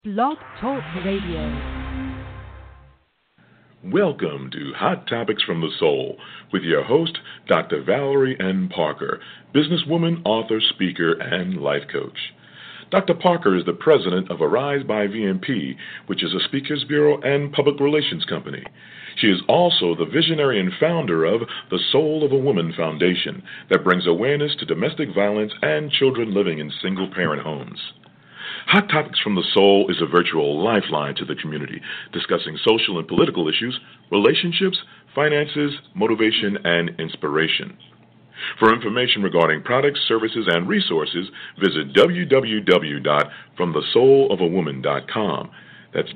Blog Talk Radio. Welcome to Hot Topics from the Soul with your host, Dr. Valerie N. Parker, businesswoman, author, speaker, and life coach. Dr. Parker is the president of Arise by VMP, which is a speakers bureau and public relations company. She is also the visionary and founder of the Soul of a Woman Foundation that brings awareness to domestic violence and children living in single-parent homes. Hot Topics from the Soul is a virtual lifeline to the community, discussing social and political issues, relationships, finances, motivation, and inspiration. For information regarding products, services, and resources, visit www.fromthesoulawoman.com. That's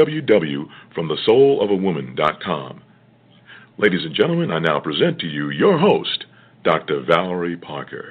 www.fromthesoulawoman.com. Ladies and gentlemen, I now present to you your host, Dr. Valerie Parker.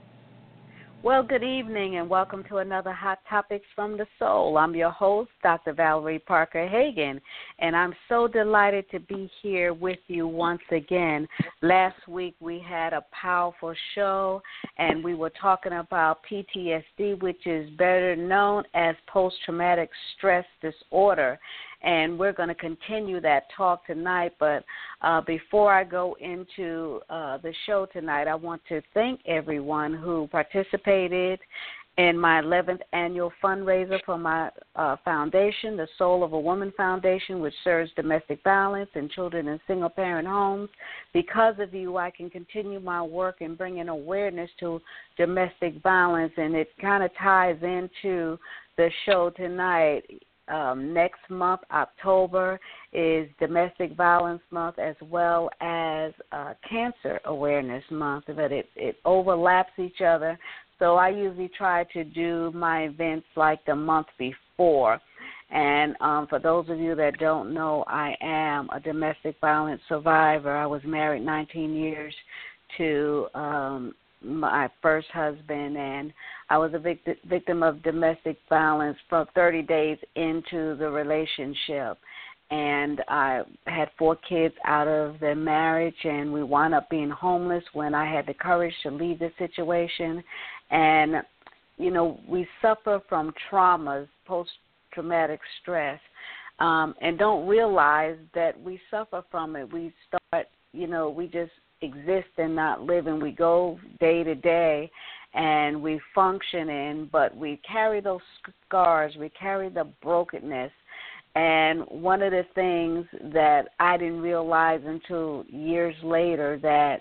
Well, good evening and welcome to another Hot Topics from the Soul. I'm your host, Dr. Valerie Parker Hagan, and I'm so delighted to be here with you once again. Last week we had a powerful show and we were talking about PTSD, which is better known as post-traumatic stress disorder. And we're going to continue that talk tonight. But before I go into the show tonight, I want to thank everyone who participated in my 11th annual fundraiser for my foundation, the Soul of a Woman Foundation, which serves domestic violence and children in single-parent homes. Because of you, I can continue my work in bringing awareness to domestic violence, and it kind of ties into the show tonight. Next month, October, is Domestic Violence Month as well as Cancer Awareness Month, but it overlaps each other. So I usually try to do my events like the month before. And for those of you that don't know, I am a domestic violence survivor. I was married 19 years to my first husband, and I was a victim of domestic violence from 30 days into the relationship. And I had 4 kids out of the marriage, and we wound up being homeless when I had the courage to leave the situation. And, you know, we suffer from traumas, post-traumatic stress, and don't realize that we suffer from it. We start, we just exist and not live, and we go day to day and we function in, but we carry those scars, we carry the brokenness. And one of the things that I didn't realize until years later that,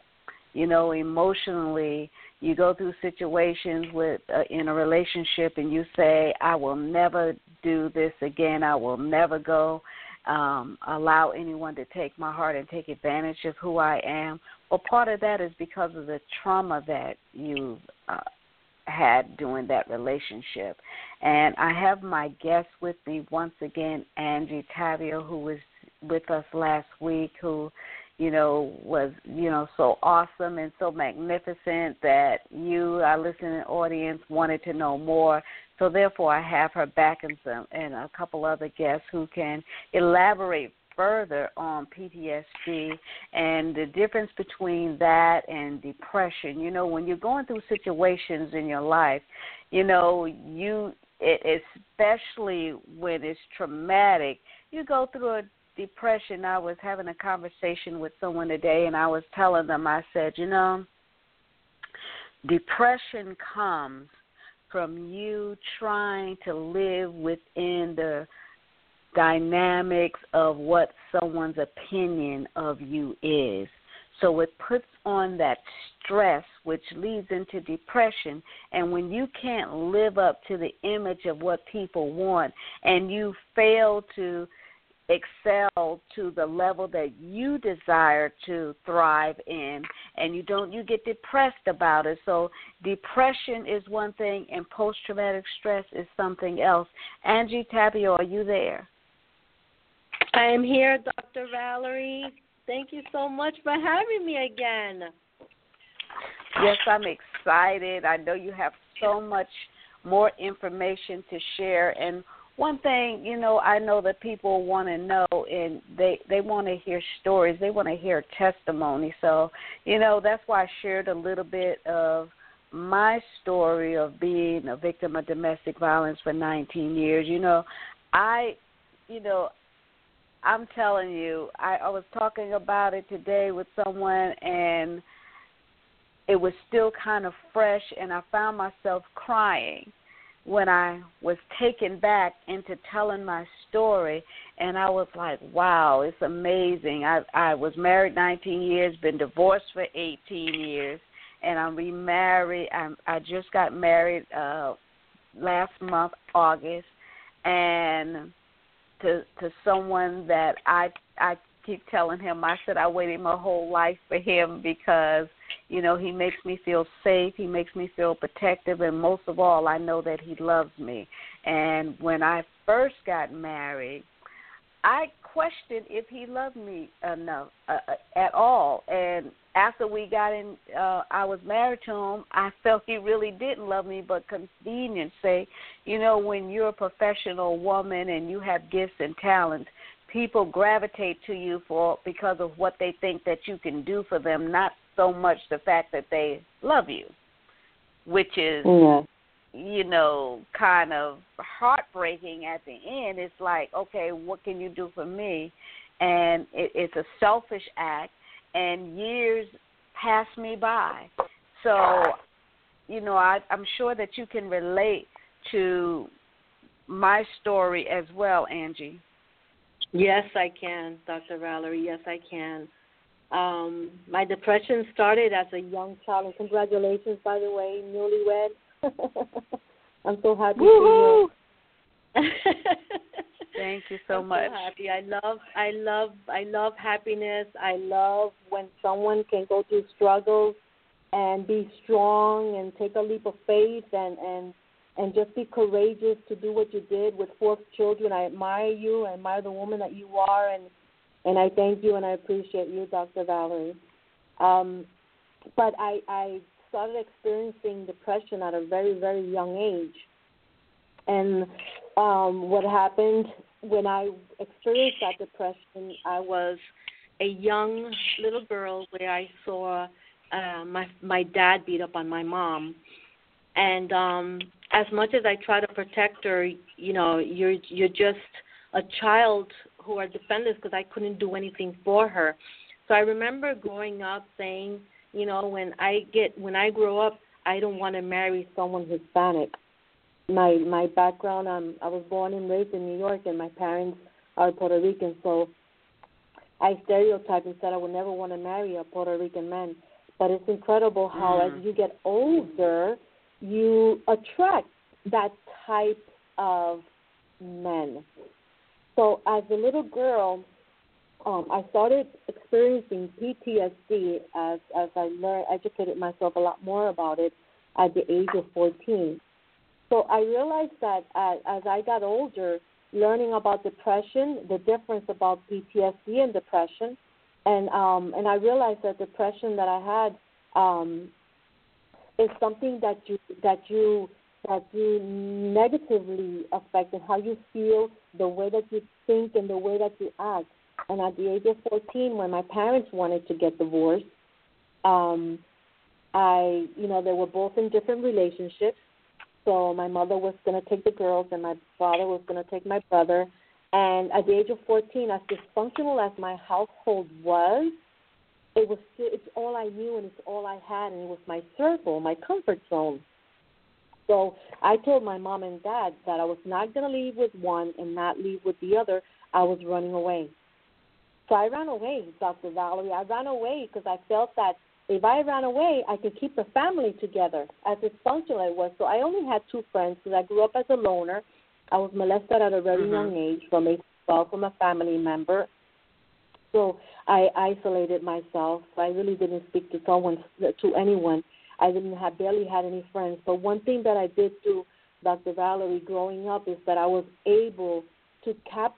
emotionally you go through situations with in a relationship and you say, I will never do this again, I will never go allow anyone to take my heart and take advantage of who I am. Well, part of that is because of the trauma that you've had during that relationship. And I have my guest with me once again, Angie Tavio, who was with us last week, who, was, so awesome and so magnificent that you, our listening audience, wanted to know more. So therefore, I have her back and a couple other guests who can elaborate further on PTSD and the difference between that and depression. When you're going through situations in your life, especially when it's traumatic, you go through a depression. I was having a conversation with someone today, and I was telling them, I said, depression comes from you trying to live within the dynamics of what someone's opinion of you is. So it puts on that stress, which leads into depression. And when you can't live up to the image of what people want and you fail to excel to the level that you desire to thrive in, and you get depressed about it. So depression is one thing and post-traumatic stress is something else. Angie Tavio, are you there? I am here, Dr. Valerie. Thank you so much for having me again. Yes, I'm excited. I know you have so much more information to share. And one thing, I know that people want to know, and they want to hear stories. They want to hear testimony. So, that's why I shared a little bit of my story of being a victim of domestic violence for 19 years, I'm telling you, I was talking about it today with someone, and it was still kind of fresh, and I found myself crying when I was taken back into telling my story, and I was like, wow, it's amazing. I was married 19 years, been divorced for 18 years, and I'm remarried. I just got married last month, August, and to someone that I keep telling him, I said I waited my whole life for him because, he makes me feel safe, he makes me feel protective, and most of all, I know that he loves me. And when I first got married, I questioned if he loved me enough at all. And after we got in, I was married to him, I felt he really didn't love me, but convenience sake, when you're a professional woman and you have gifts and talents, people gravitate to you because of what they think that you can do for them, not so much the fact that they love you, which is, kind of heartbreaking at the end. It's like, okay, what can you do for me? And it's a selfish act, and years pass me by. So, I'm sure that you can relate to my story as well, Angie. Yes, I can, Dr. Valerie. Yes, I can. My depression started as a young child, and congratulations, by the way, newlywed. I'm so happy for you. Thank you so much. So happy. I love happiness. I love when someone can go through struggles and be strong and take a leap of faith and just be courageous to do what you did with 4 children. I admire you. I admire the woman that you are, and I thank you and I appreciate you, Dr. Valerie. But I started experiencing depression at a very, very young age. And what happened when I experienced that depression, I was a young little girl where I saw my dad beat up on my mom. And as much as I try to protect her, you're just a child who are defenseless because I couldn't do anything for her. So I remember growing up saying, when I grow up, I don't want to marry someone Hispanic. My background, I was born and raised in New York, and my parents are Puerto Rican. So I stereotyped and said I would never want to marry a Puerto Rican man. But it's incredible how as you get older, you attract that type of men. So as a little girl, I started experiencing PTSD as I educated myself a lot more about it at the age of 14. So I realized that as I got older, learning about depression, the difference about PTSD and depression, and I realized that depression that I had is something that you negatively affected how you feel, the way that you think, and the way that you act. And at the age of 14, when my parents wanted to get divorced, they were both in different relationships. So my mother was going to take the girls, and my father was going to take my brother. And at the age of 14, as dysfunctional as my household was, it's all I knew and it's all I had, and it was my circle, my comfort zone. So I told my mom and dad that I was not going to leave with one and not leave with the other. I was running away. So I ran away, Dr. Valerie. I ran away because I felt that if I ran away, I could keep the family together, as dysfunctional it was. So I only had 2 friends because I grew up as a loner. I was molested at a very young age from a family member. So I isolated myself. I really didn't speak to anyone. I barely had any friends. But one thing that I did do, Dr. Valerie, growing up, is that I was able to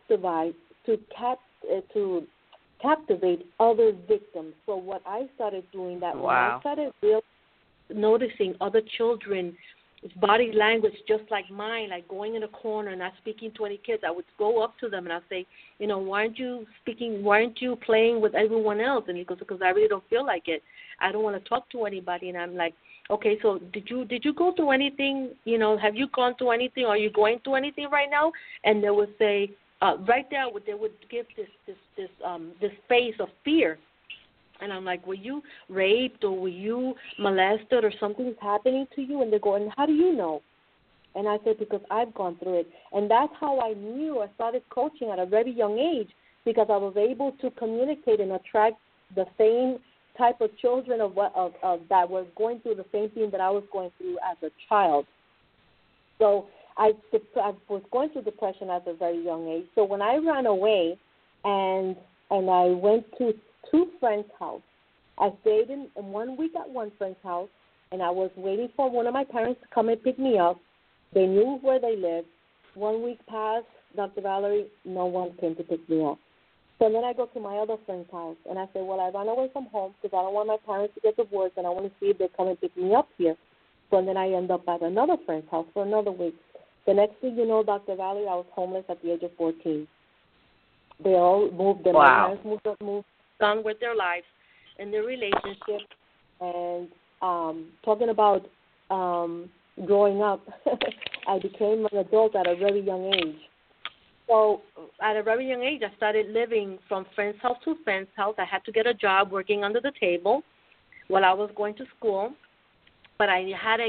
captivate other victims. So what I started doing when I started noticing other children's body language just like mine, like going in a corner and not speaking to any kids, I would go up to them and I'd say, why aren't you playing with everyone else? And he goes, because I really don't feel like it. I don't want to talk to anybody. And I'm like, Okay, so did you go through anything? Have you gone through anything? Are you going through anything right now? And they would say right there, they would give this face of fear. And I'm like, were you raped or were you molested or something's happening to you? And they go, and how do you know? And I said, because I've gone through it. And that's how I knew. I started coaching at a very young age because I was able to communicate and attract the same type of children of that were going through the same thing that I was going through as a child. So I was going through depression at a very young age. So when I ran away and I went to two friends' house, I stayed in 1 week at one friend's house, and I was waiting for one of my parents to come and pick me up. They knew where they lived. 1 week passed, Dr. Valerie, no one came to pick me up. So then I go to my other friend's house, and I say, well, I ran away from home because I don't want my parents to get divorced, and I want to see if they come and pick me up here. So then I end up at another friend's house for another week. The next thing you know, Dr. Valerie, I was homeless at the age of 14. They all moved. Wow. My parents moved on with their lives and their relationship. And talking about growing up, I became an adult at a very young age. So at a very young age, I started living from friend's house to friend's house. I had to get a job working under the table while I was going to school. But I had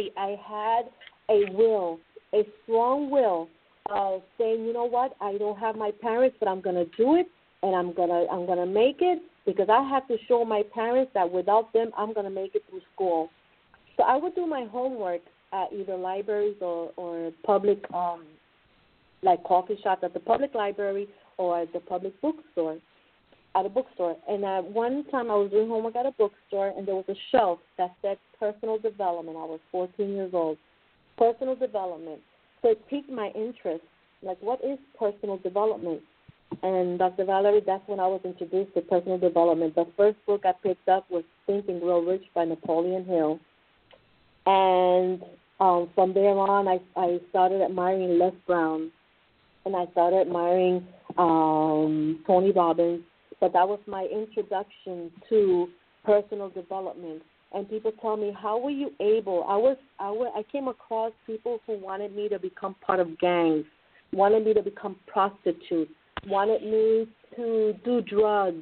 a will, a strong will of saying, you know what, I don't have my parents, but I'm going to do it, and I'm gonna make it because I have to show my parents that without them, I'm going to make it through school. So I would do my homework at either libraries or public like coffee shops at the public library or at the public bookstore, at a bookstore. And at one time I was doing homework at a bookstore, and there was a shelf that said personal development. I was 14 years old. Personal development. So it piqued my interest. Like, what is personal development? And Dr. Valerie, that's when I was introduced to personal development. The first book I picked up was Think and Grow Rich by Napoleon Hill. And from there on, I started admiring Les Brown. And I started admiring Tony Robbins, but that was my introduction to personal development. And people tell me, how were you able? I came across people who wanted me to become part of gangs, wanted me to become prostitutes, wanted me to do drugs.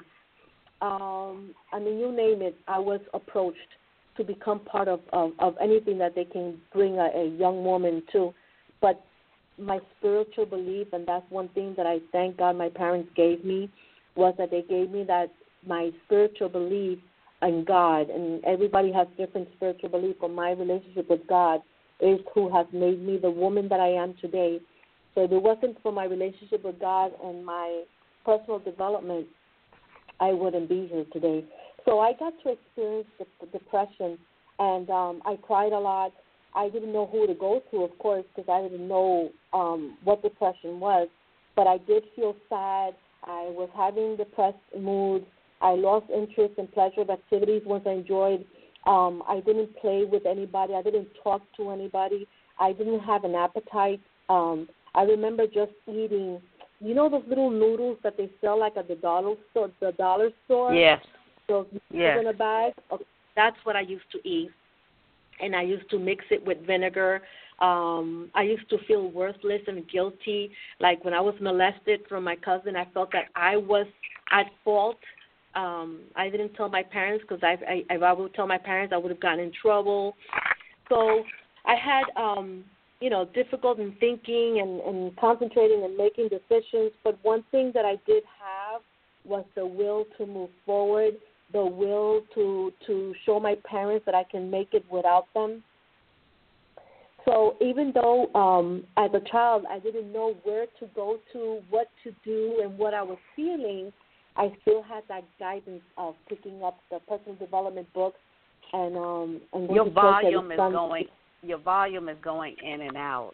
You name it. I was approached to become part of anything that they can bring a young woman to, but my spiritual belief, and that's one thing that I thank God my parents gave me, was that they gave me that my spiritual belief in God, and everybody has different spiritual belief, but my relationship with God is who has made me the woman that I am today. So if it wasn't for my relationship with God and my personal development, I wouldn't be here today. So I got to experience the depression, and I cried a lot. I didn't know who to go to, of course, because I didn't know what depression was. But I did feel sad. I was having depressed moods. I lost interest in pleasurable activities once I enjoyed. I didn't play with anybody. I didn't talk to anybody. I didn't have an appetite. I remember just eating, those little noodles that they sell like at the dollar store? Yes. Those noodles in a bag? Okay, that's what I used to eat. And I used to mix it with vinegar. I used to feel worthless and guilty. Like when I was molested from my cousin, I felt that I was at fault. I didn't tell my parents because if I would tell my parents, I would have gotten in trouble. So I had, difficult in thinking and concentrating and making decisions. But one thing that I did have was the will to move forward, the will to show my parents that I can make it without them. So even though as a child I didn't know where to go to, what to do, and what I was feeling, I still had that guidance of picking up the personal development books and your volume is going in and out.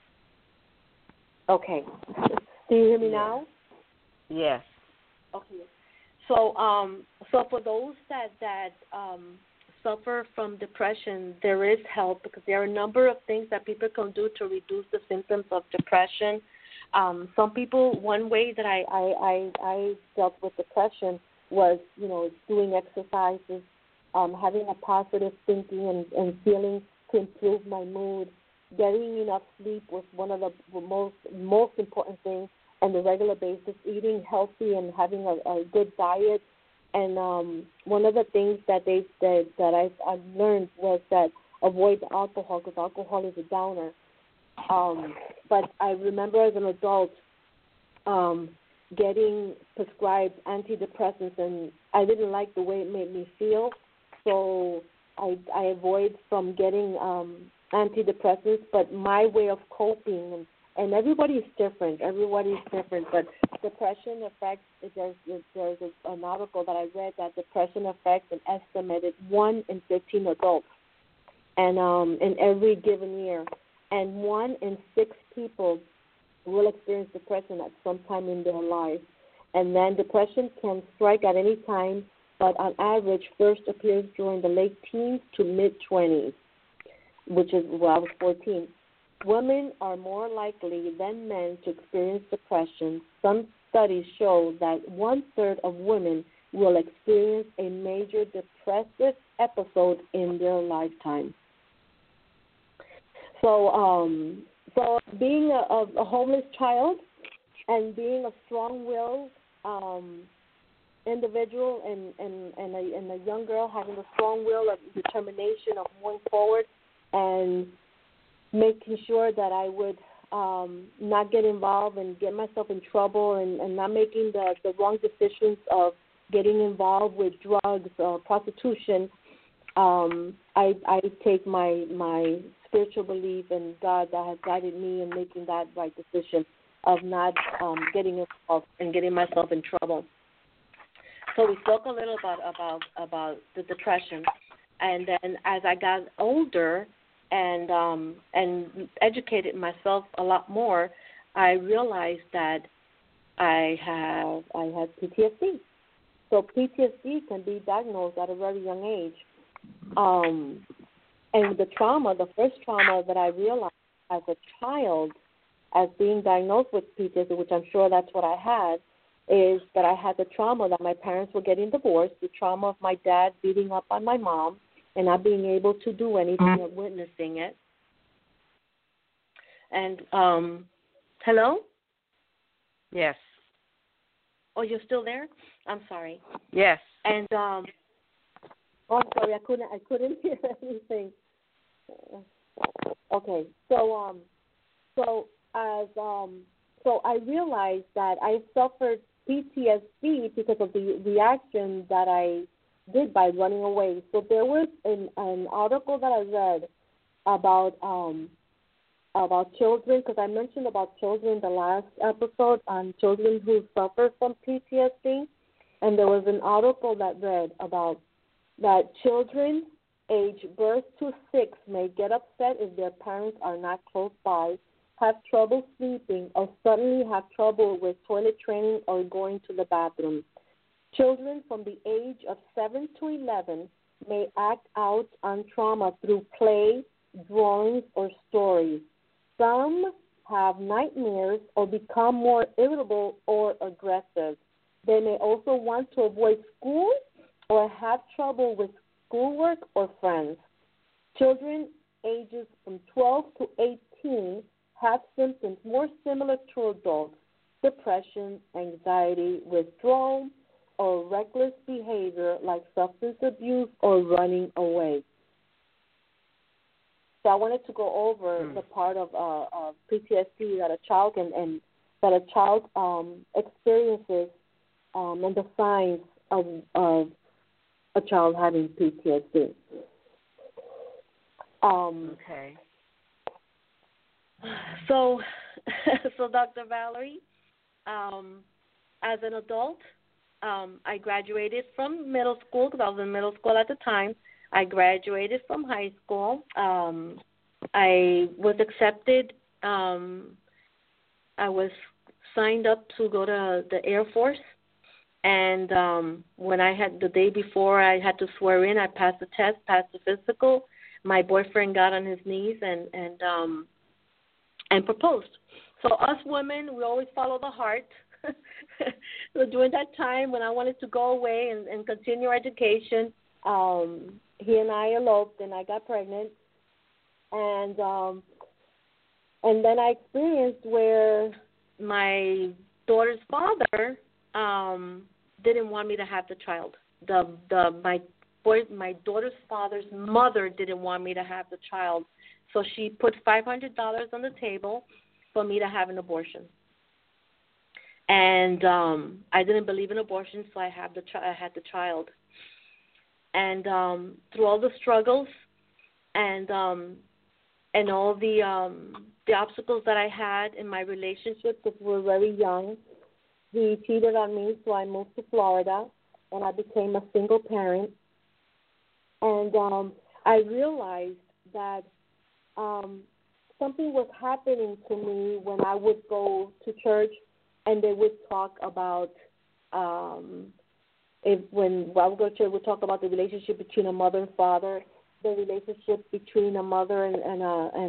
Okay. Do you hear me now? Yes. Okay. So for those that suffer from depression, there is help because there are a number of things that people can do to reduce the symptoms of depression. Some people, one way that I dealt with depression was, doing exercises, having a positive thinking and feeling to improve my mood. Getting enough sleep was one of the most important things on the regular basis. Eating healthy and having a good diet. And one of the things that I've learned was that avoid alcohol, because alcohol is a downer. But I remember as an adult getting prescribed antidepressants, and I didn't like the way it made me feel, so I avoid from getting antidepressants. But my way of coping, and everybody's different, but depression affects, there's an article that I read that depression affects an estimated 1 in 15 adults, and in every given year. And 1 in 6 people will experience depression at some time in their life. And then depression can strike at any time, but on average first appears during the late teens to mid-20s, which is, well, I was 14. Women are more likely than men to experience depression. Some studies show that 1/3 of women will experience a major depressive episode in their lifetime. So being a homeless child and being a strong-willed individual and a young girl having a strong will of determination of moving forward and making sure that I would not get involved and get myself in trouble and not making the wrong decisions of getting involved with drugs or prostitution. I take my spiritual belief in God that has guided me in making that right decision of not getting involved and getting myself in trouble. So we spoke a little about the depression, and then as I got older and educated myself a lot more, I realized that I had PTSD. So PTSD can be diagnosed at a very young age. And the first trauma that I realized as a child, as being diagnosed with PTSD, which I'm sure that's what I had, is that I had the trauma that my parents were getting divorced, the trauma of my dad beating up on my mom and not being able to do anything or witnessing it. And, hello? Yes. Oh, you're still there? I'm sorry. Yes. And, I'm sorry, I couldn't hear anything. Okay, so I realized that I suffered PTSD because of the reaction that I did by running away. So there was an article that I read about children, because I mentioned about children in the last episode on children who suffer from PTSD, and there was an article that read about that children age birth to 6 may get upset if their parents are not close by, have trouble sleeping, or suddenly have trouble with toilet training or going to the bathroom. Children from the age of 7 to 11 may act out on trauma through play, drawings, or stories. Some have nightmares or become more irritable or aggressive. They may also want to avoid school or have trouble with schoolwork or friends. Children ages from 12 to 18 have symptoms more similar to adults: depression, anxiety, withdrawal, or reckless behavior like substance abuse or running away. So I wanted to go over the part of PTSD that a child experiences and the signs of a child having PTSD. Okay. So Dr. Valerie, as an adult, I graduated from middle school because I was in middle school at the time. I graduated from high school. I was accepted. I was signed up to go to the Air Force. And when I had the day before I had to swear in, I passed the test, passed the physical. My boyfriend got on his knees and proposed. So us women, we always follow the heart. So during that time when I wanted to go away and continue education, He and I eloped, and I got pregnant, and then I experienced where my daughter's father didn't want me to have the child. My daughter's father's mother didn't want me to have the child, so she put $500 on the table for me to have an abortion. And I didn't believe in abortion, so I had the child. And through all the struggles and all the obstacles that I had in my relationship, because we were very young, he cheated on me, so I moved to Florida, and I became a single parent. And I realized that something was happening to me when I would go to church, and they would talk about when I would go to church, we'd talk about the relationship between a mother and father, the relationship between a mother and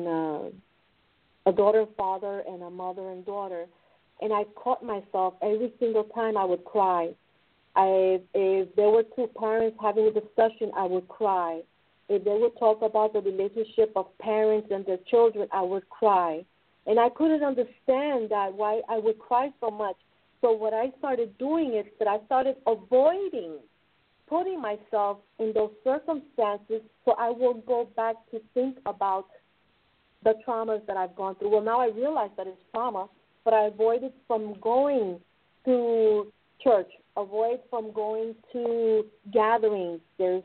a daughter and father, and a mother and daughter. And I caught myself every single time I would cry. If there were two parents having a discussion, I would cry. If they would talk about the relationship of parents and their children, I would cry. And I couldn't understand that, why I would cry so much. So what I started doing is that I started avoiding putting myself in those circumstances, so I will go back to think about the traumas that I've gone through. Well, now I realize that it's trauma, but I avoided from going to church, avoid from going to gatherings. There's,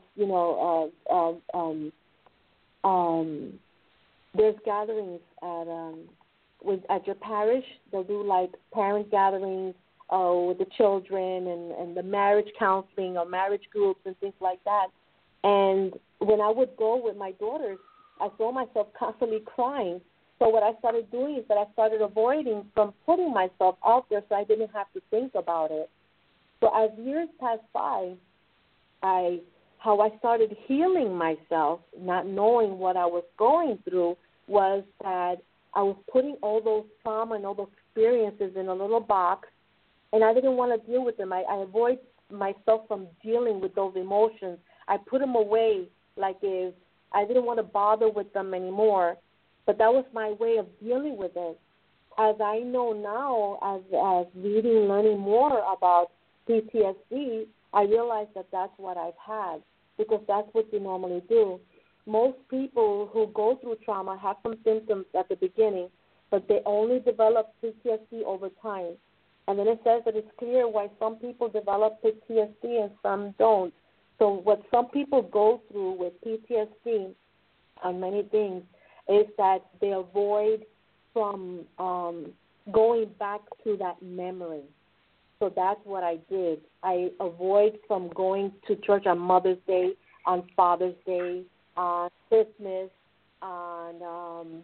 there's gatherings at your parish. They'll do like parent gatherings with the children and the marriage counseling or marriage groups and things like that. And when I would go with my daughters, I saw myself constantly crying. So what I started doing is that I started avoiding from putting myself out there, so I didn't have to think about it. So as years passed by, how I started healing myself, not knowing what I was going through, was that I was putting all those trauma and all those experiences in a little box, and I didn't want to deal with them. I avoid myself from dealing with those emotions. I put them away, like if I didn't want to bother with them anymore. But that was my way of dealing with it. As I know now, as reading, learning more about PTSD, I realized that that's what I've had, because that's what you normally do. Most people who go through trauma have some symptoms at the beginning, but they only develop PTSD over time. And then it says that it's clear why some people develop PTSD and some don't. So what some people go through with PTSD on many things is that they avoid from going back to that memory. So that's what I did. I avoid from going to church on Mother's Day, on Father's Day, on Christmas, on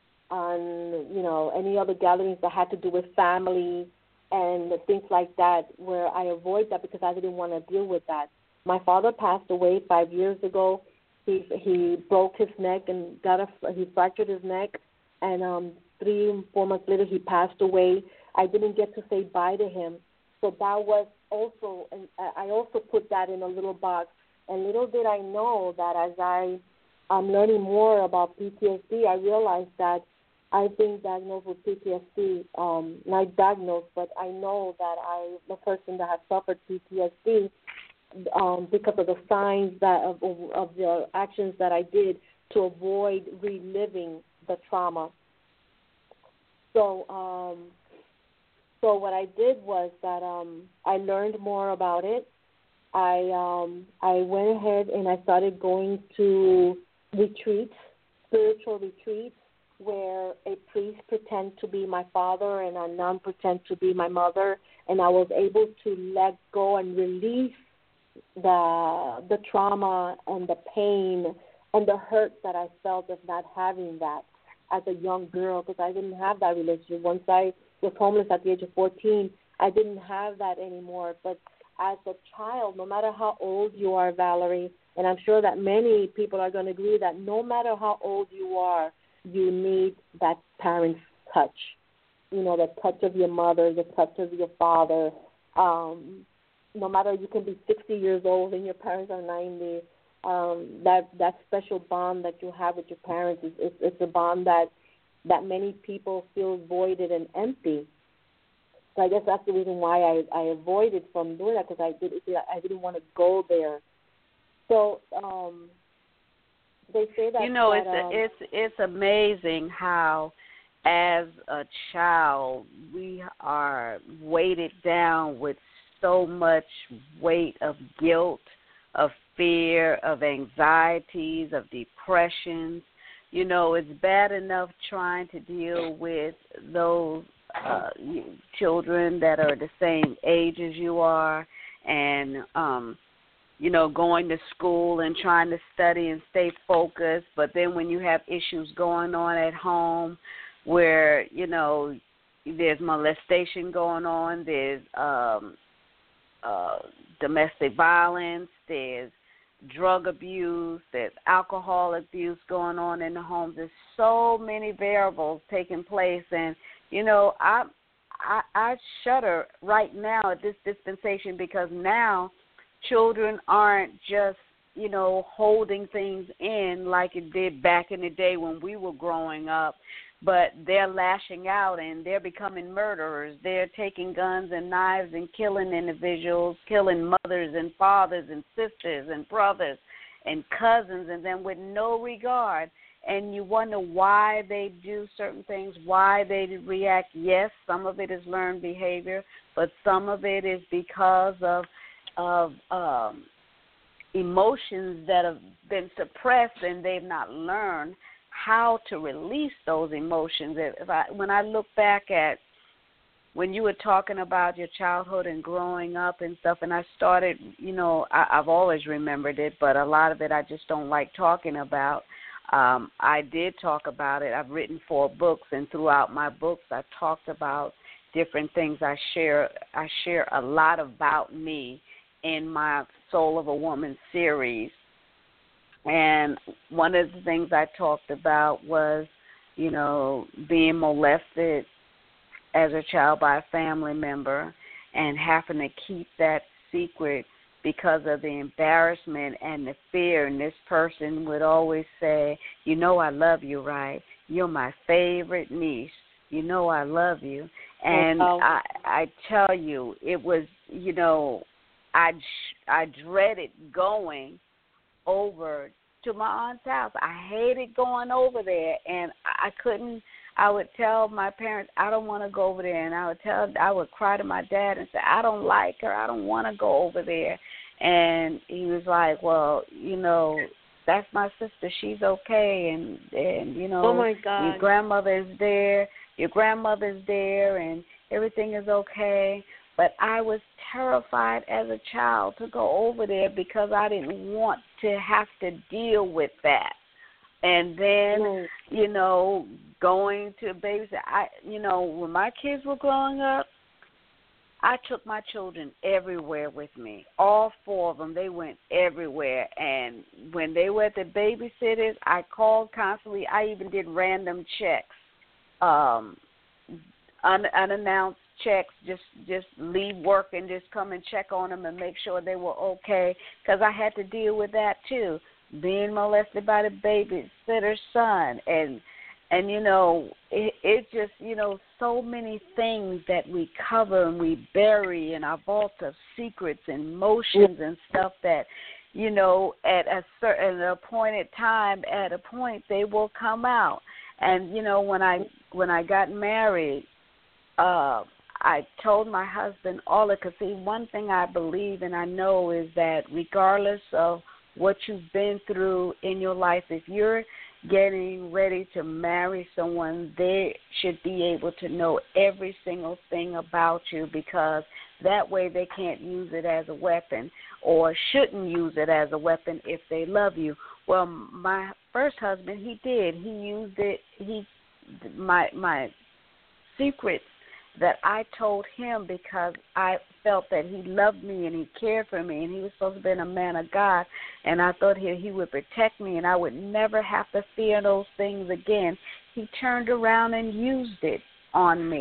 any other gatherings that had to do with family and things like that, where I avoid that because I didn't want to deal with that. My father passed away 5 years ago. He broke his neck and he fractured his neck, and 3 or 4 months later he passed away. I didn't get to say bye to him, so that was also, and I also put that in a little box. And little did I know that as I'm learning more about PTSD, I realized that I've been diagnosed with PTSD. Not diagnosed, but I know that I'm the person that has suffered PTSD. Because of the signs of the actions that I did to avoid reliving the trauma. So what I did was that I learned more about it. I went ahead and I started going to retreats, spiritual retreats, where a priest pretend to be my father and a nun pretend to be my mother, and I was able to let go and release the trauma and the pain and the hurt that I felt of not having that as a young girl, because I didn't have that relationship. Once I was homeless at the age of 14, I didn't have that anymore. But as a child, no matter how old you are, Valerie, and I'm sure that many people are going to agree that no matter how old you are, you need that parent's touch. The touch of your mother, the touch of your father, no matter, you can be 60 years old and your parents are 90. That special bond that you have with your parents it's a bond that many people feel voided and empty. So I guess that's the reason why I avoided from doing that, because I didn't want to go there. So they say that it's amazing how, as a child, we are weighted down with so much weight of guilt, of fear, of anxieties, of depressions. It's bad enough trying to deal with those children that are the same age as you are, and going to school and trying to study and stay focused. But then when you have issues going on at home where there's molestation going on, there's domestic violence, there's drug abuse, there's alcohol abuse going on in the homes. There's so many variables taking place, and I shudder right now at this dispensation, because now children aren't just holding things in like it did back in the day when we were growing up, but they're lashing out and they're becoming murderers. They're taking guns and knives and killing individuals, killing mothers and fathers and sisters and brothers and cousins, and then with no regard. And you wonder why they do certain things, why they react. Yes, some of it is learned behavior, but some of it is because of emotions that have been suppressed, and they've not learned how to release those emotions. When I look back at when you were talking about your childhood and growing up and stuff, and I started, I've always remembered it, but a lot of it I just don't like talking about. I did talk about it. I've written 4 books, and throughout my books I talked about different things. I share a lot about me in my Soul of a Woman series. And one of the things I talked about was, being molested as a child by a family member and having to keep that secret because of the embarrassment and the fear. And this person would always say, I love you, right? You're my favorite niece. I love you. And I tell you, it was, I dreaded going over to my aunt's house. I hated going over there, and I would tell my parents, I don't want to go over there, and I would cry to my dad and say, I don't like her, I don't want to go over there. And he was like, well, that's my sister, she's okay, and oh my God, your grandmother's there, and everything is okay. But I was terrified as a child to go over there because I didn't want to have to deal with that. And then, going to babysit, when my kids were growing up, I took my children everywhere with me. All 4 of them, they went everywhere. And when they were at the babysitters, I called constantly. I even did random checks, unannounced checks, just leave work and just come and check on them and make sure they were okay, because I had to deal with that too, being molested by the babysitter's son, and it just, so many things that we cover and we bury in our vault of secrets and emotions and stuff that, at a certain appointed time, at a point they will come out. And when I got married, I told my husband all it, because see, one thing I believe and I know is that regardless of what you've been through in your life, if you're getting ready to marry someone, they should be able to know every single thing about you, because that way they can't use it as a weapon, or shouldn't use it as a weapon if they love you. Well, my first husband, he did. He used it. My secrets that I told him, because I felt that he loved me and he cared for me, and he was supposed to be a man of God, and I thought he would protect me and I would never have to fear those things again. He turned around and used it on me.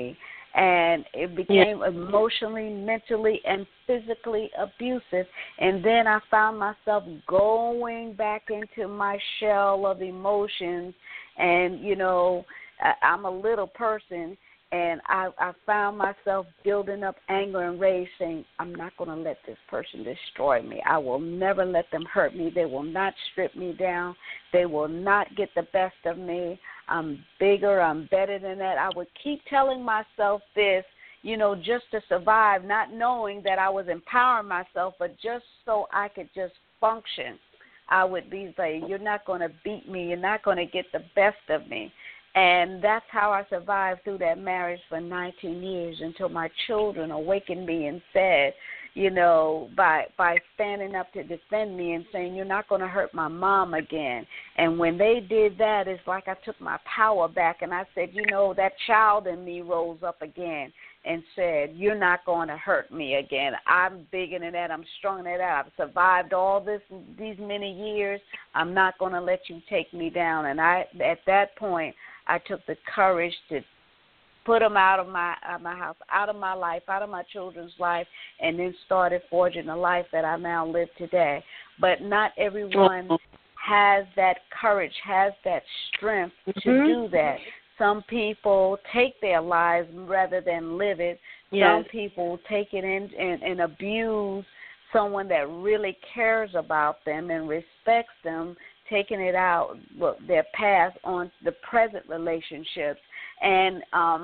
And it became emotionally, mentally, and physically abusive. And then I found myself going back into my shell of emotions. And, you know, I'm a little person, and I found myself building up anger and rage, saying, I'm not going to let this person destroy me. I will never let them hurt me. They will not strip me down. They will not get the best of me. I'm bigger. I'm better than that. I would keep telling myself this, you know, just to survive, not knowing that I was empowering myself, but just so I could just function. I would be like, you're not going to beat me. You're not going to get the best of me. And that's how I survived through that marriage for 19 years until my children awakened me and said, you know, by standing up to defend me and saying, you're not going to hurt my mom again. And when they did that, it's like I took my power back, and I said, you know, that child in me rose up again and said, you're not going to hurt me again. I'm bigger than that. I'm stronger than that. I've survived all these many years. I'm not going to let you take me down. And at that point, I took the courage to put them out of my house, out of my life, out of my children's life, and then started forging the life that I now live today. But not everyone has that courage, has that strength to do that. Some people take their lives rather than live it. Yes. Some people take it and abuse someone that really cares about them and respects them, taking it out, their past on the present relationships. And,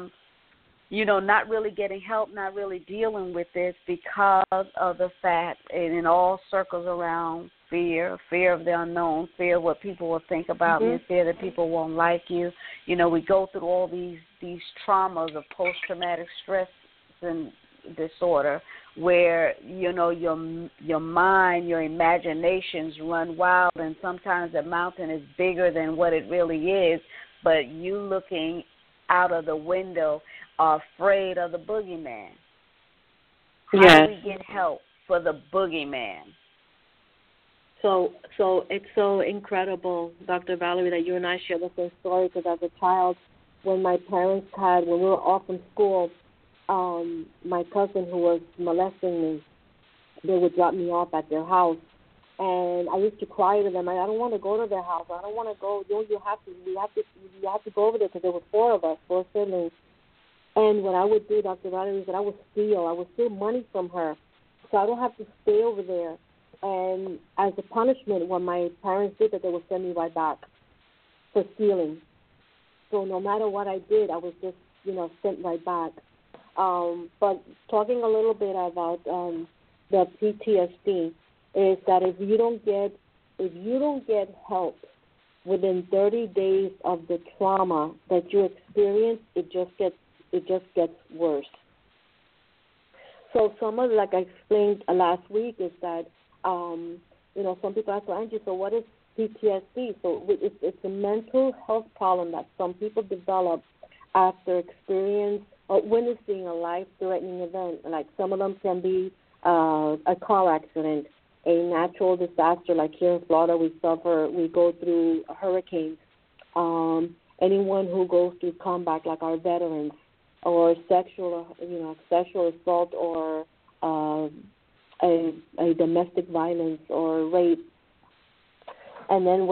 you know, not really getting help, not really dealing with this because of the fact, and in all circles around fear of the unknown, fear of what people will think about me, fear that people won't like you. You know, we go through all these traumas of post-traumatic stress and disorder where, you know, your mind, your imaginations run wild, and sometimes the mountain is bigger than what it really is, but you looking out of the window are afraid of the boogeyman. How do we get help for the boogeyman? So it's so incredible, Dr. Valerie, that you and I share the same story, because as a child, when we were off from school, my cousin who was molesting me, they would drop me off at their house, and I used to cry to them. I don't want to go to their house. I don't want to go. You have to go over there, because there were four siblings. And what I would do, Dr. Valerie, is that I would steal money from her, so I don't have to stay over there. And as a punishment, when my parents did that, they would send me right back for stealing. So no matter what I did, I was just, you know, sent right back. But talking a little bit about the PTSD is that if you don't get help within 30 days of the trauma that you experience, it just gets worse. So some of, like I explained last week, is that you know, some people ask, Angie, so what is PTSD? So it's a mental health problem that some people develop after experience or witnessing a life-threatening event. Like some of them can be a car accident, a natural disaster. Like here in Florida, we go through hurricanes. Anyone who goes through combat, like our veterans, or sexual assault, or a domestic violence or rape. And then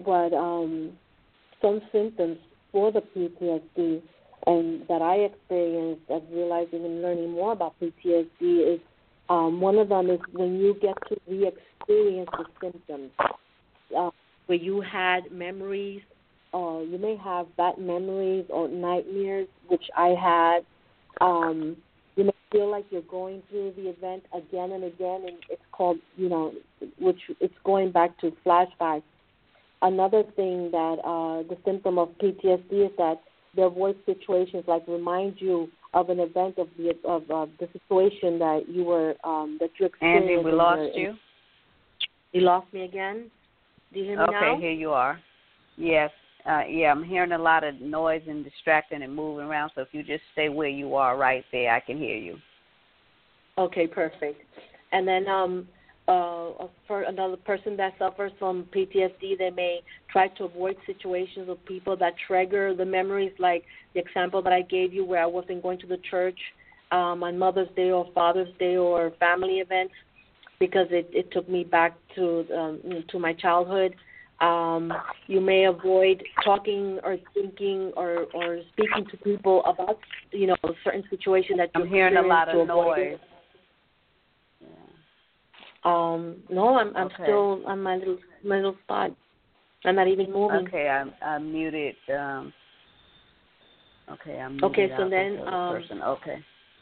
some symptoms for the PTSD and that I experienced as realizing and learning more about PTSD is one of them is when you get to re-experience the symptoms, where you had memories, or you may have bad memories or nightmares, which I had. You may feel like you're going through the event again and again, and it's called, you know, which it's going back to flashbacks. Another thing that the symptom of PTSD is that they avoid situations, like remind you of an event of the situation that you were that you experienced. Andy, we lost you. You lost me again. Do you hear me now? Okay, here you are. Yes. I'm hearing a lot of noise and distracting and moving around, so if you just stay where you are right there, I can hear you. Okay, perfect. And then for another person that suffers from PTSD, they may try to avoid situations with people that trigger the memories, like the example that I gave you where I wasn't going to the church on Mother's Day or Father's Day or family events because it took me back to my childhood. You may avoid talking or thinking or speaking to people about, a certain situation that you're hearing a lot of noise. No, I'm still on my little spot. I'm not even moving. Okay, I'm muted. I'm muted. Okay, so out then person. Okay.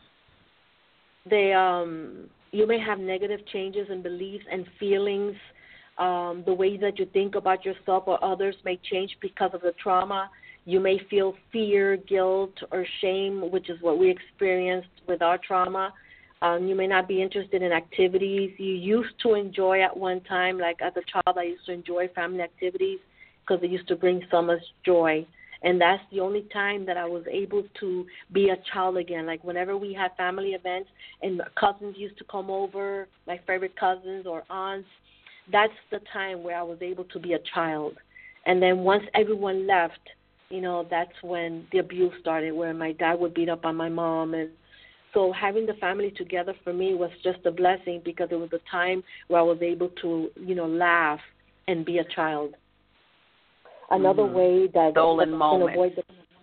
You may have negative changes in beliefs and feelings. The way that you think about yourself or others may change because of the trauma. You may feel fear, guilt, or shame, which is what we experienced with our trauma. You may not be interested in activities you used to enjoy at one time. Like as a child, I used to enjoy family activities because they used to bring so much joy. And that's the only time that I was able to be a child again. Like whenever we had family events and cousins used to come over, my favorite cousins or aunts, that's the time where I was able to be a child. And then once everyone left, that's when the abuse started, where my dad would beat up on my mom. And so having the family together for me was just a blessing because it was a time where I was able to, laugh and be a child. Another way that stolen moment. Avoid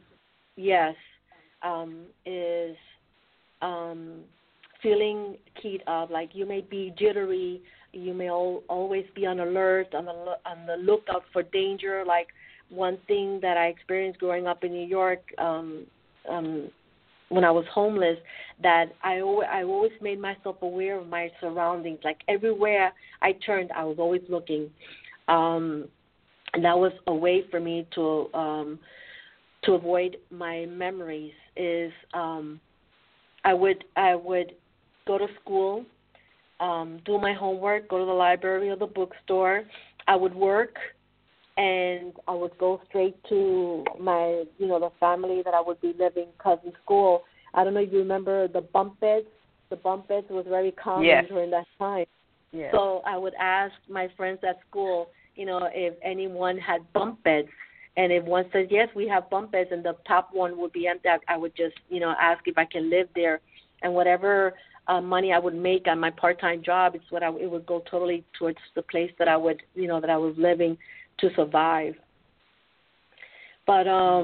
is feeling keyed up. Like you may be jittery. You may always be on alert, on the lookout for danger. Like one thing that I experienced growing up in New York, when I was homeless, that I always made myself aware of my surroundings. Like everywhere I turned, I was always looking, and that was a way for me to avoid my memories. Is I would go to school, do my homework, go to the library or the bookstore. I would work, and I would go straight to my, the family that I would be living, cousin school. I don't know if you remember the bunk beds. The bunk beds was very common during that time. Yes. So I would ask my friends at school, if anyone had bunk beds. And if one says, yes, we have bunk beds, and the top one would be empty, I would just, ask if I can live there. And whatever money I would make on my part-time job, it would go totally towards the place that I would, that I was living to survive. But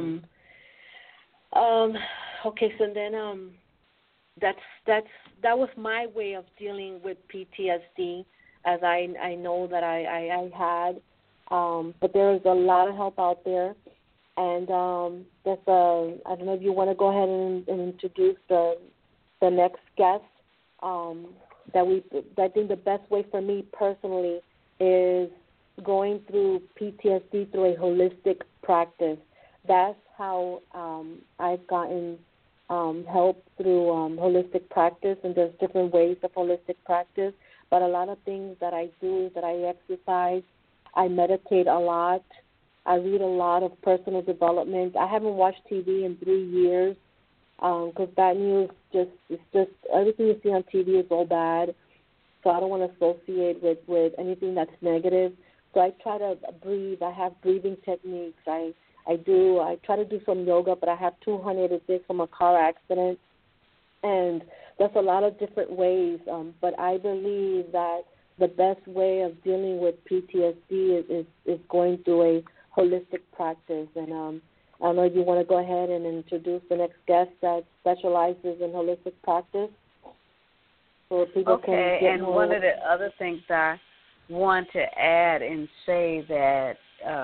okay, so then that was my way of dealing with PTSD, as I know that I had. But there is a lot of help out there, and I don't know if you want to go ahead and introduce the next guest. I think the best way for me personally is going through PTSD through a holistic practice. That's how I've gotten help through holistic practice, and there's different ways of holistic practice. But a lot of things that I do is that I exercise, I meditate a lot, I read a lot of personal development. I haven't watched TV in 3 years because bad news it's just everything you see on TV is all bad. So I don't want to associate with anything that's negative. So I try to breathe. I have breathing techniques. I try to do some yoga, but I have 2 herniated from a car accident. And there's a lot of different ways. But I believe that the best way of dealing with PTSD is going through a holistic practice. And I don't know if you want to go ahead and introduce the next guest that specializes in holistic practice. So people can get more. One of the other things I want to add and say that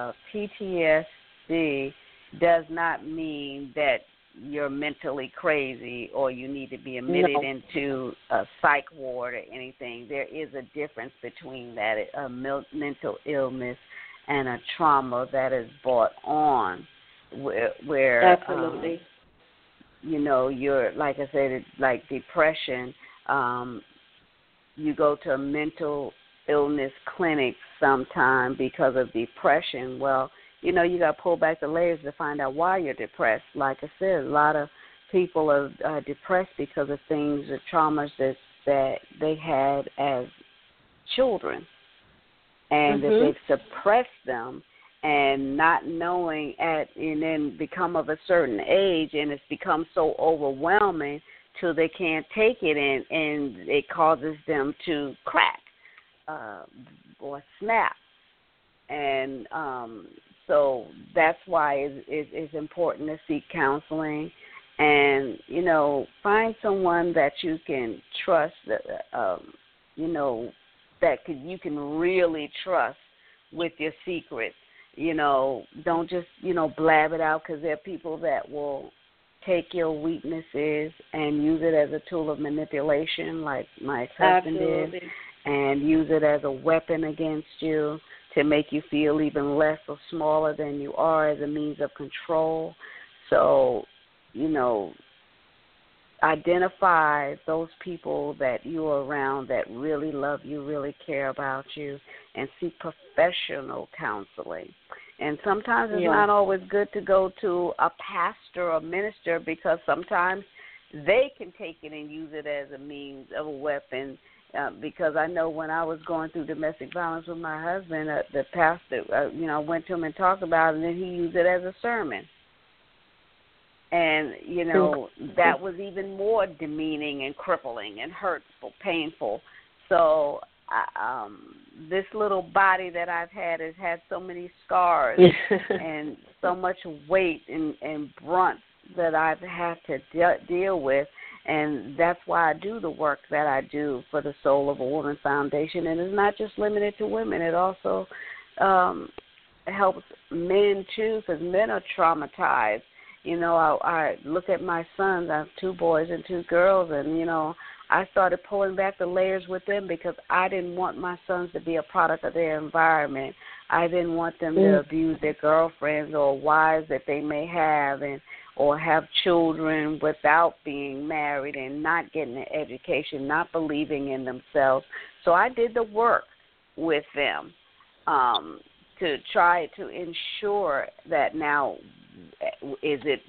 PTSD does not mean that you're mentally crazy or you need to be admitted into a psych ward or anything. There is a difference between that, a mental illness and a trauma that is brought on where absolutely. You're, like I said, like depression, you go to a mental illness clinic sometime because of depression. Well, you got to pull back the layers to find out why you're depressed. Like I said, a lot of people are depressed because of things, the traumas that they had as children. And if they've suppressed them and not knowing and then become of a certain age, and it's become so overwhelming till they can't take it, and it causes them to crack or snap. And so that's why it's important to seek counseling and, find someone that you can trust, that you can really trust with your secrets. Don't just, blab it out, because there are people that will take your weaknesses and use it as a tool of manipulation, like my ex-husband did, and use it as a weapon against you to make you feel even less or smaller than you are, as a means of control. So, identify those people that you're around that really love you, really care about you, and seek professional counseling. And sometimes it's not always good to go to a pastor or minister, because sometimes they can take it and use it as a means of a weapon. Because I know when I was going through domestic violence with my husband, the pastor, went to him and talked about it, and then he used it as a sermon. And, that was even more demeaning and crippling and hurtful, painful. So this little body that I've had has had so many scars and so much weight and brunt that I've had to deal with. And that's why I do the work that I do for the Soul of a Woman Foundation. And it's not just limited to women. It also helps men, too, because men are traumatized. I look at my sons. I have 2 boys and 2 girls, and, I started pulling back the layers with them because I didn't want my sons to be a product of their environment. I didn't want them to abuse their girlfriends or wives that they may have, or have children without being married and not getting an education, not believing in themselves. So I did the work with them to try to ensure that now, is it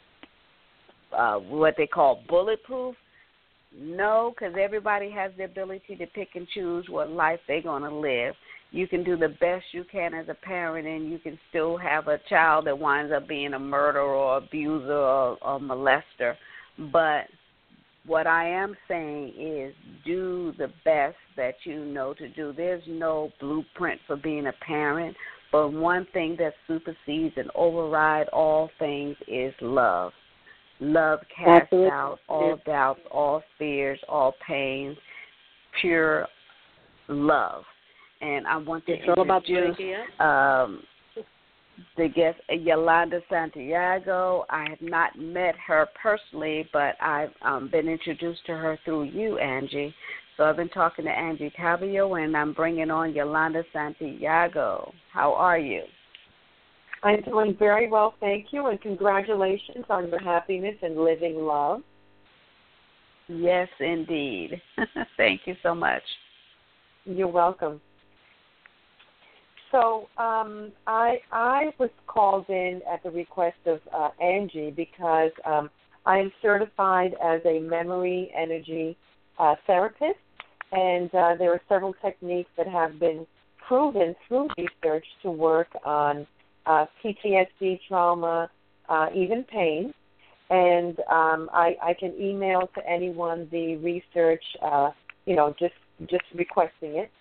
what they call bulletproof? No, because everybody has the ability to pick and choose what life they're going to live. You can do the best you can as a parent, and you can still have a child that winds up being a murderer or abuser or molester. But what I am saying is do the best that you know to do. There's no blueprint for being a parent, but one thing that supersedes and overrides all things is love. Love casts out all doubts, all fears, all pains, pure love. And I want to introduce the guest, Yolanda Santiago. I have not met her personally, but I've been introduced to her through you, Angie. So I've been talking to Angie Cabello, and I'm bringing on Yolanda Santiago. How are you? I'm doing very well, thank you, and congratulations on your happiness and living love. Yes, indeed. Thank you so much. You're welcome. So I was called in at the request of Angie because I am certified as a memory energy therapist, and there are several techniques that have been proven through research to work on PTSD, trauma, even pain. And I can email to anyone the research, just requesting it.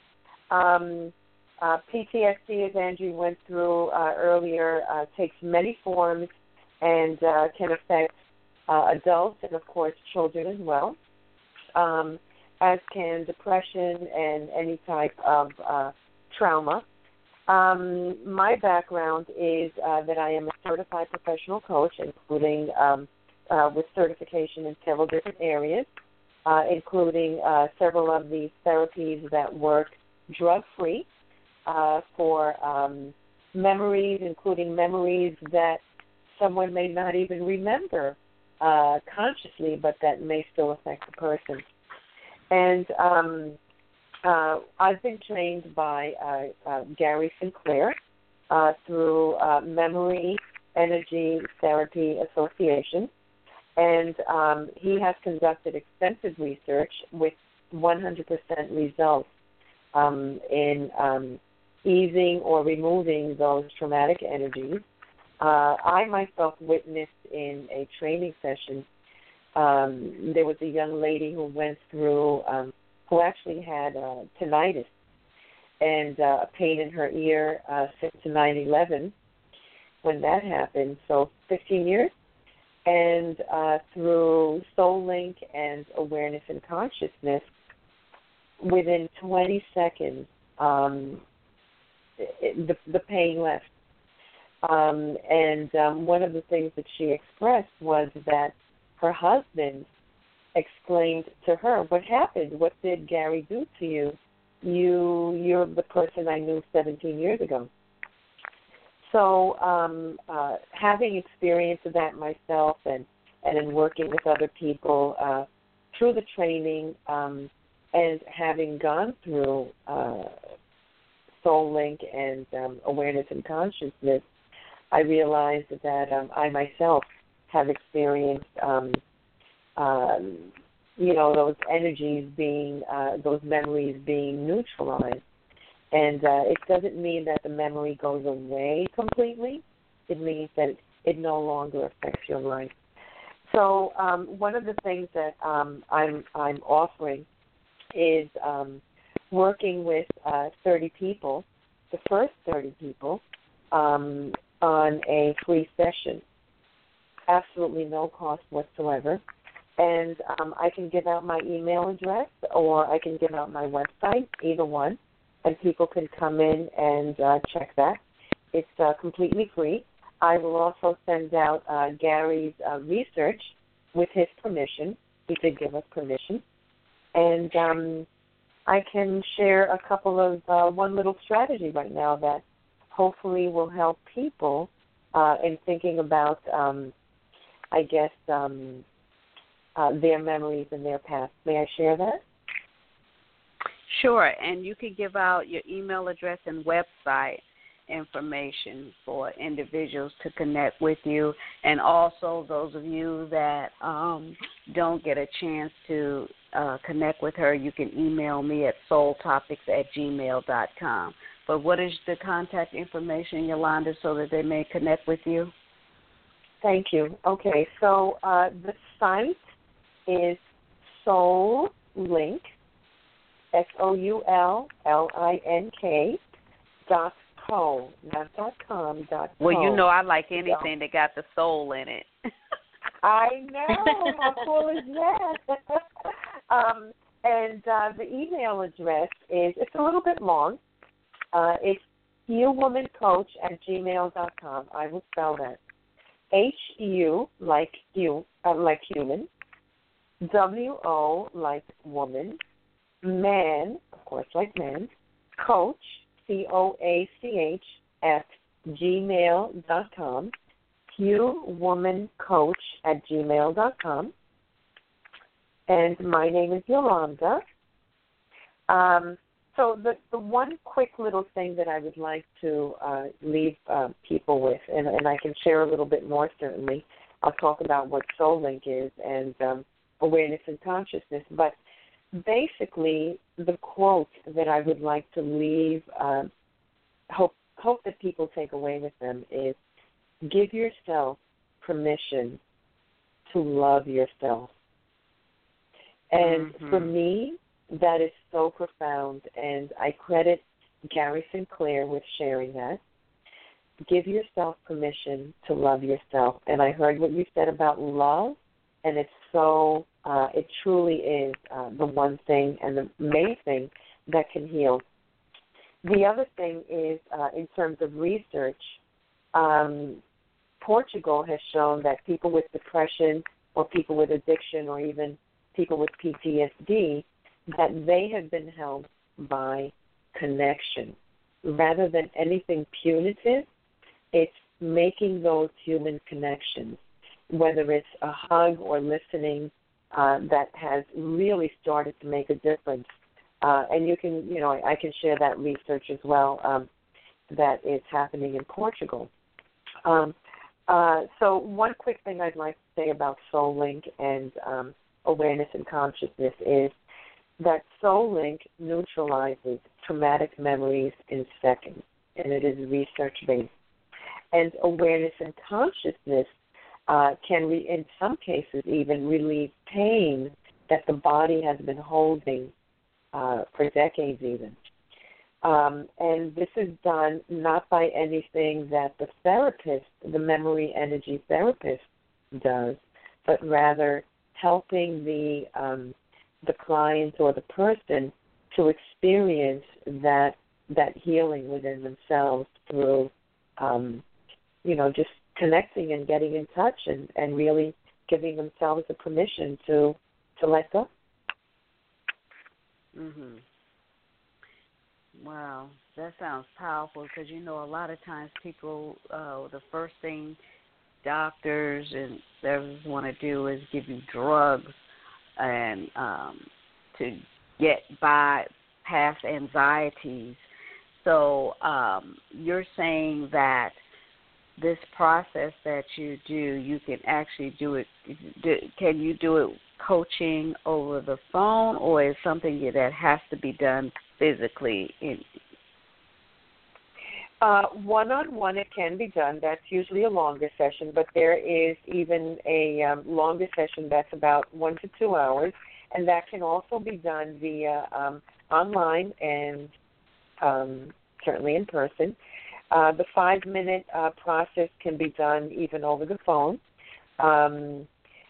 PTSD, as Angie went through earlier, takes many forms and can affect adults and, of course, children as well, as can depression and any type of trauma. My background is that I am a certified professional coach, including with certification in several different areas, including several of the therapies that work drug-free for memories, including memories that someone may not even remember consciously, but that may still affect the person. And I've been trained by Gary Sinclair through Memory Energy Therapy Association, and he has conducted extensive research with 100% results. in easing or removing those traumatic energies. I myself witnessed in a training session, there was a young lady who went through, who actually had tinnitus and a pain in her ear since 9/11 when that happened, so 15 years. And through Soul Link and Awareness and Consciousness, within 20 seconds, the pain left. And one of the things that she expressed was that her husband explained to her, what happened? What did Gary do to you? You're the person I knew 17 years ago. So having experienced that myself and in working with other people through the training and having gone through Soul Link and Awareness and Consciousness, I realized that I myself have experienced, those energies being, those memories being neutralized. And it doesn't mean that the memory goes away completely. It means that it no longer affects your life. So one of the things that I'm offering is working with 30 people, the first 30 people, on a free session, absolutely no cost whatsoever. And I can give out my email address or I can give out my website, either one, and people can come in and check that. It's completely free. I will also send out Gary's research with his permission. He did give us permission. And I can share a couple of one little strategy right now that hopefully will help people in thinking about, their memories and their past. May I share that? Sure, and you can give out your email address and website information for individuals to connect with you, and also those of you that don't get a chance to connect with her, you can email me at soultopics@gmail.com. But what is the contact information, Yolanda, so that they may connect with you? Thank you. Okay, so the site is SoulLink, SoulLink.co, not .com, .co. Well, you know I like anything that got the soul in it. I know. How cool is that? And the email address is, it's a little bit long. It's HuWomanCoach@gmail.com. I will spell that. HU like you, like human, WO like woman, man, of course, like man, coach, COACH @gmail.com, HuWomanCoach@gmail.com, and my name is Yolanda. So the one quick little thing that I would like to leave people with, and I can share a little bit more certainly, I'll talk about what Soul Link is and Awareness and Consciousness, but basically the quote that I would like to leave, hope that people take away with them is, give yourself permission to love yourself. And for me, that is so profound, and I credit Gary Sinclair with sharing that. Give yourself permission to love yourself. And I heard what you said about love, and it's so, it truly is the one thing and the main thing that can heal. The other thing is, in terms of research, Portugal has shown that people with depression or people with addiction or even people with PTSD, that they have been helped by connection. Rather than anything punitive, it's making those human connections, whether it's a hug or listening, that has really started to make a difference. And you can, I can share that research as well that is happening in Portugal. So one quick thing I'd like to say about Soul Link and Awareness and Consciousness is that Soul Link neutralizes traumatic memories in seconds, and it is research-based. And awareness and consciousness can, in some cases, even relieve pain that the body has been holding for decades even. And this is done not by anything that the therapist, the memory energy therapist, does, but rather helping the client or the person to experience that healing within themselves through, just connecting and getting in touch and really giving themselves the permission to let go. Mhm. Wow, that sounds powerful because, a lot of times people, the first thing doctors and therapists want to do is give you drugs and to get by past anxieties. So you're saying that this process that you do, you can actually do it. Can you do it coaching over the phone, or is something that has to be done physically? One-on-one, it can be done. That's usually a longer session, but there is even a longer session that's about 1 to 2 hours, and that can also be done via online and certainly in person. The 5-minute process can be done even over the phone, and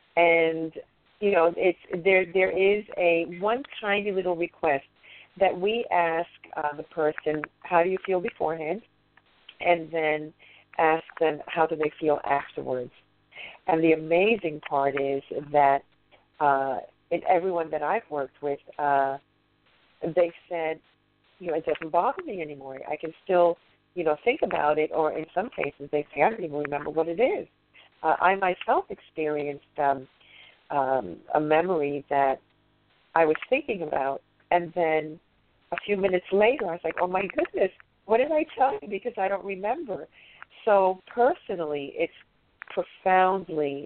there is one tiny little request that we ask the person, how do you feel beforehand, and then ask them how do they feel afterwards. And the amazing part is that in everyone that I've worked with, they said, it doesn't bother me anymore. I can still, think about it, or in some cases they say, I don't even remember what it is. I myself experienced a memory that I was thinking about, and then a few minutes later I was like, oh my goodness, what did I tell you? Because I don't remember. So personally, it's profoundly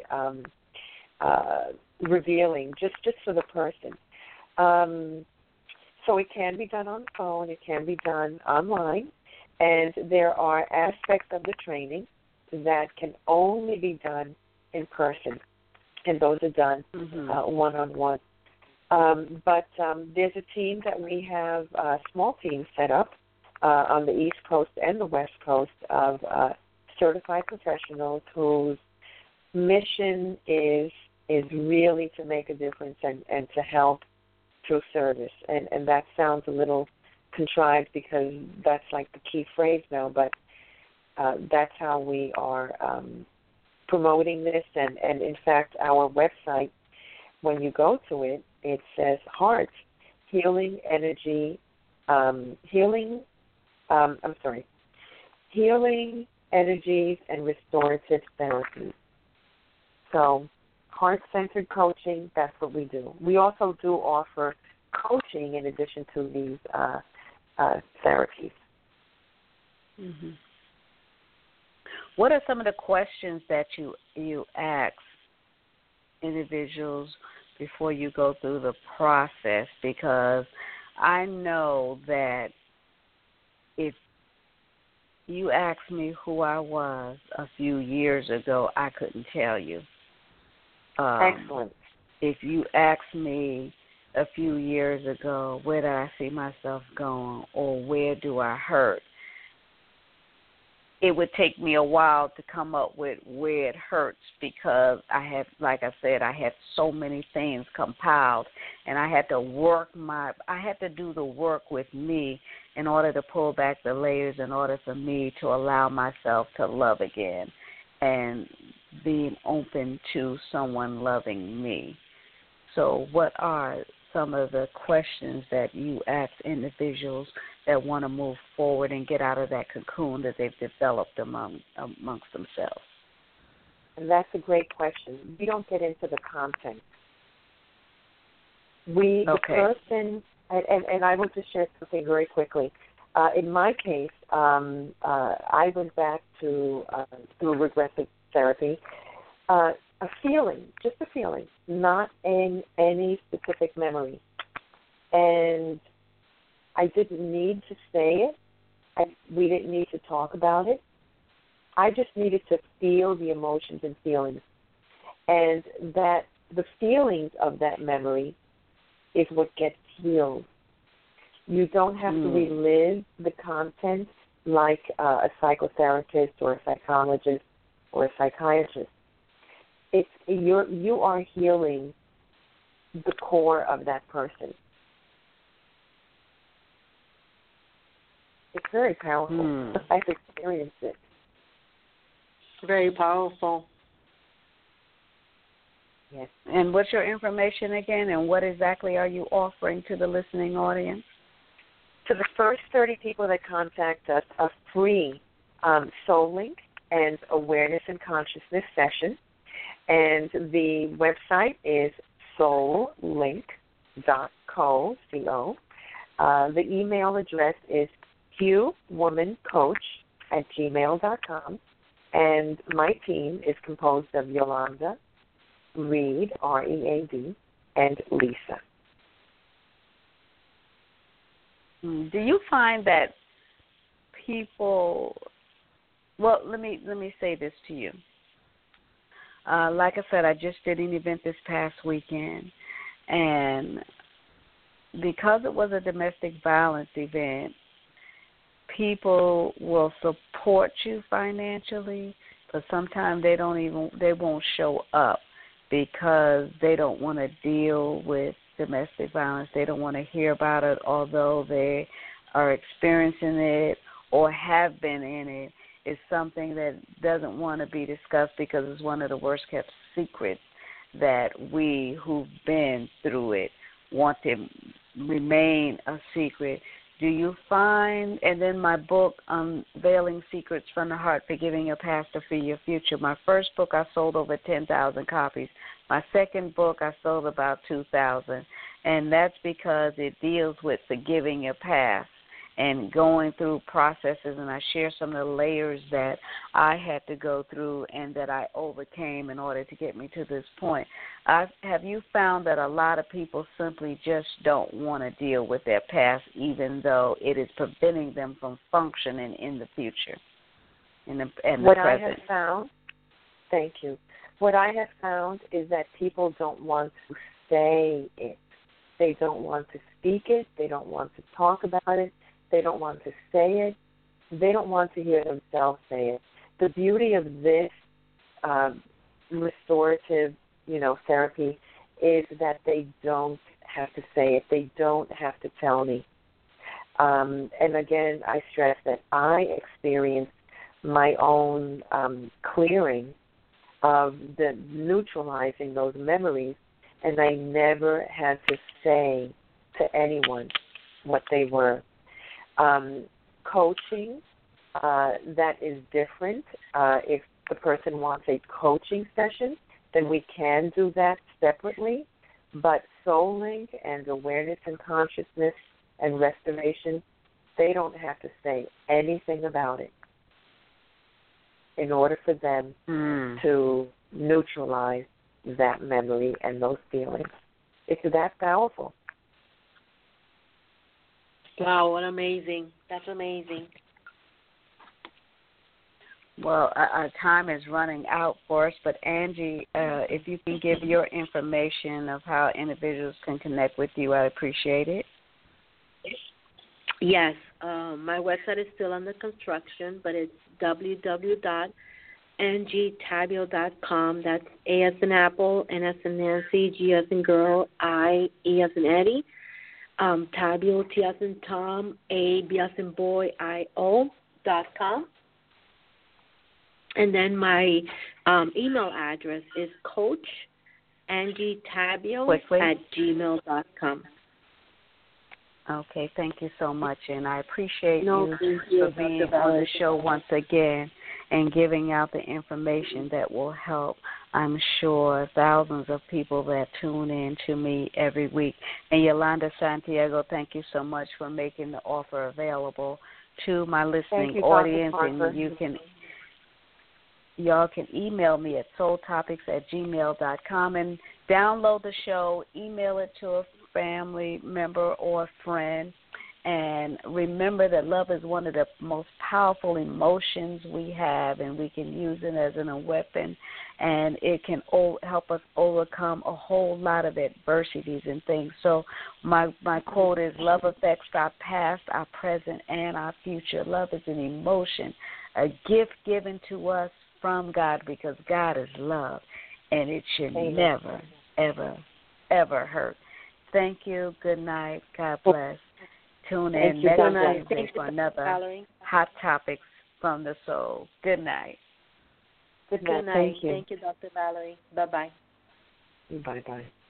revealing just for the person. So it can be done on the phone. It can be done online. And there are aspects of the training that can only be done in person, and those are done one-on-one. But there's a team that we have, a small team set up on the East Coast and the West Coast of certified professionals whose mission is really to make a difference and to help through service. And that sounds a little contrived because that's like the key phrase now, but that's how we are promoting this. And in fact, our website, when you go to it, it says Hearts, Healing Energy, Healing Energies and Restorative Therapy. So heart-centered coaching, that's what we do. We also do offer coaching in addition to these therapies. Mm-hmm. What are some of the questions that you ask individuals before you go through the process? Because I know that if you asked me who I was a few years ago, I couldn't tell you. Excellent. If you asked me a few years ago, where did I see myself going, or where do I hurt, it would take me a while to come up with where it hurts, because I had, like I said, I had so many things compiled, and I had to do the work with me in order to pull back the layers, in order for me to allow myself to love again and being open to someone loving me. So what are some of the questions that you ask individuals that want to move forward and get out of that cocoon that they've developed amongst themselves? And that's a great question. We don't get into the content. The person, and I want to share something very quickly. In my case, I went back to through regressive therapy, a feeling, just a feeling, not in any specific memory. And I didn't need to say it. We didn't need to talk about it. I just needed to feel the emotions and feelings. And that the feelings of that memory is what gets healed. You don't have to relive the content like a psychotherapist or a psychologist or a psychiatrist. You are healing the core of that person. It's very powerful. I've experienced it. Very powerful. Yes. And what's your information again, and what exactly are you offering to the listening audience? To the first 30 people that contact us, a free Soul Link and Awareness and Consciousness session. And the website is soullink.co. The email address is qwomancoach@gmail.com. And my team is composed of Yolanda, Reed, R-E-A-D, and Lisa. Do you find that people, well, let me say this to you. Like I said, I just did an event this past weekend, and because it was a domestic violence event, people will support you financially, but sometimes they won't show up because they don't want to deal with domestic violence. They don't want to hear about it, although they are experiencing it or have been in it. It's something that doesn't want to be discussed because it's one of the worst kept secrets that we who've been through it want to remain a secret. Do you find, and then my book, Unveiling Secrets from the Heart, Forgiving Your Past to Free Your Future. My first book, I sold over 10,000 copies. My second book, I sold about 2,000. And that's because it deals with forgiving your past and going through processes, and I share some of the layers that I had to go through and that I overcame in order to get me to this point. Have you found that a lot of people simply just don't want to deal with their past, even though it is preventing them from functioning in the future, in the what present? I have found, thank you. What I have found is that people don't want to say it. They don't want to speak it. They don't want to talk about it. They don't want to say it. They don't want to hear themselves say it. The beauty of this restorative, therapy is that they don't have to say it. They don't have to tell me. And again, I stress that I experienced my own clearing of the neutralizing those memories, and I never had to say to anyone what they were. Coaching, that is different. If the person wants a coaching session, then we can do that separately. But Soul Link and Awareness and Consciousness and Restoration, they don't have to say anything about it in order for them to neutralize that memory and those feelings. It's that powerful. Wow, what amazing. That's amazing. Well, our time is running out for us, but Angie, if you can give your information of how individuals can connect with you, I'd appreciate it. Yes, my website is still under construction, but it's www.angietabio.com. That's A as in Apple, N as in Nancy, G as in girl, I, E as in Eddie. Tabio, T as in Tom, A, B as in boy, I-O.com. And then my email address is coachangie.tabio@gmail.com. Okay, thank you so much, and I appreciate you for being on the show once again and giving out the information that will help, I'm sure, thousands of people that tune in to me every week. And Yolanda Santiago, thank you so much for making the offer available to my listening audience. And y'all can email me at soultopics@gmail.com and download the show, email it to a family member or friend. And remember that love is one of the most powerful emotions we have, and we can use it as a weapon, and it can help us overcome a whole lot of adversities and things. So my quote is, love affects our past, our present, and our future. Love is an emotion, a gift given to us from God, because God is love, and it should never, ever, ever hurt. Thank you. Good night. God bless. Tune in next Wednesday for another Hot Topics from the Soul. Good night. Good night. Thank you, Dr. Valerie. Bye-bye. Bye-bye.